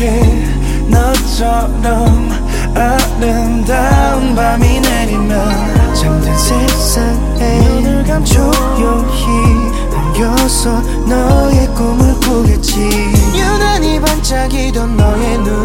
너처럼 아름다운 밤이 내리면 잠든 세상에 눈을 감고 조용히 안겨서 너의 꿈을 꾸겠지. 유난히 반짝이던 너의 눈